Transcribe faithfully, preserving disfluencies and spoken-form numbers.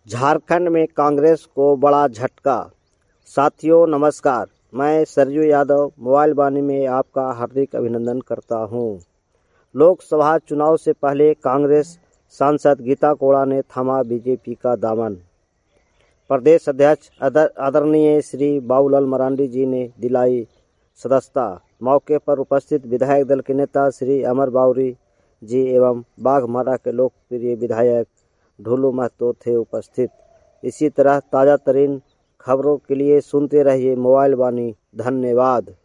झारखंड में कांग्रेस को बड़ा झटका। साथियों नमस्कार, मैं सरजू यादव मोबाइल वाणी में आपका हार्दिक अभिनंदन करता हूं। लोकसभा चुनाव से पहले कांग्रेस सांसद गीता कोड़ा ने थामा बीजेपी का दामन। प्रदेश अध्यक्ष आदरणीय श्री बाबूलाल मरांडी जी ने दिलाई सदस्यता। मौके पर उपस्थित विधायक दल के नेता श्री अमर बाउरी जी एवं बाघमारा के लोकप्रिय विधायक ढोलू महतो थे उपस्थित। इसी तरह ताज़ा तरीन खबरों के लिए सुनते रहिए मोबाइल वाणी। धन्यवाद।